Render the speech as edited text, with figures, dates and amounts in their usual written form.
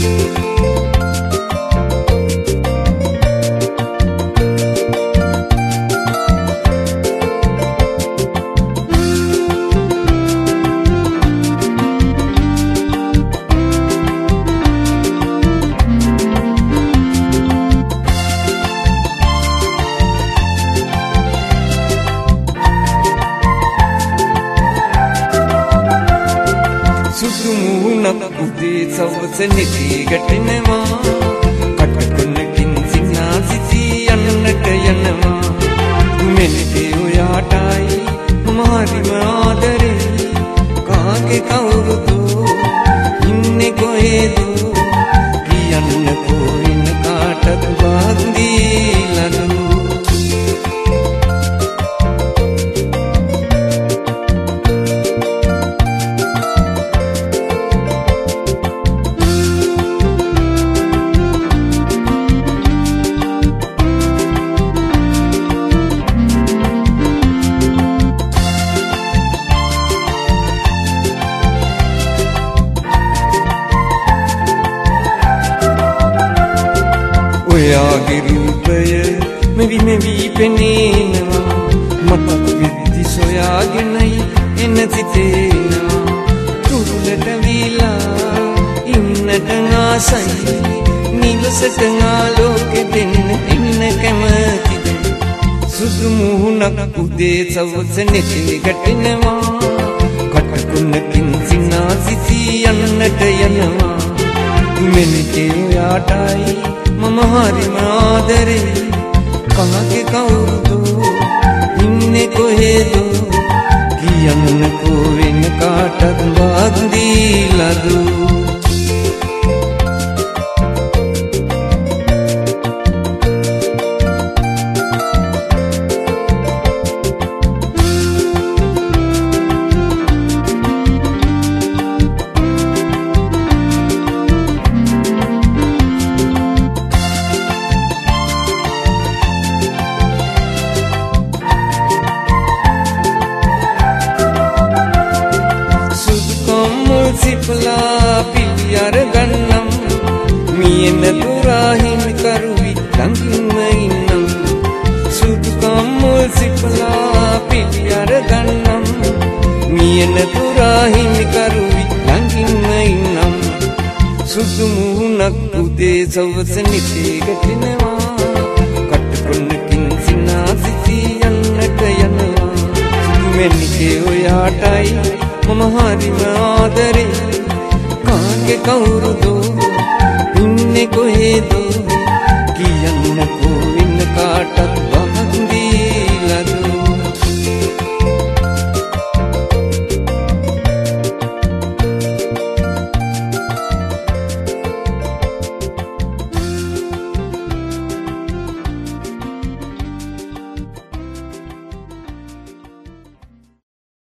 උදේ සවස නිදි ගැටෙනවා කටකොනකින් සිනා සිසී යන්නට යනවා මෙලේ ඔයාටයි මහරිම ආදරේ කාගේ කවුරුද ඉන්නේ කොහෙද කියන්නකෝ ඉන්න කාටද බාන්දීලද ඔයාගේ රූපය මෙවි පෙනේනවා මට විදි සොයාගෙනයි එන සිතේනවා තුරුලට වීලා ඉන්නට ආසයි නිවසට ආලෝකෙ දෙන්න එන්න කැමතිද සුදු මුහුණක් උදේ සවස නෙටි ගැටෙනවා කටකොනකින් සිනා සිසී යන්නට යනවා මෙලේ ඔයාටයි මම හරිම ආදරේ කාගේ කවුරුද ඉන්නේ කොහෙද කියන්නකෝ වෙන කාටද බාන්දීලද සිපලා පිළියර ගන්නම් මියන දුරහින් කරුවි ළඟින්ම ඉන්නම් සුදු කම්මුල් සිපලා පිළියර ගන්නම් මියන දුරහින් කරුවි ළඟින්ම ඉන්නම් සුදු මුහුණක් උදේ සවස නිදි ගැටෙනවා කටකොනකින් සිනා සිසී යන්නට යනවා මෙලේ ඔයාටයි මම හරිම ආදරේ කාගේ කවුරුද ඉන්නේ කොහෙද කියන්නකෝ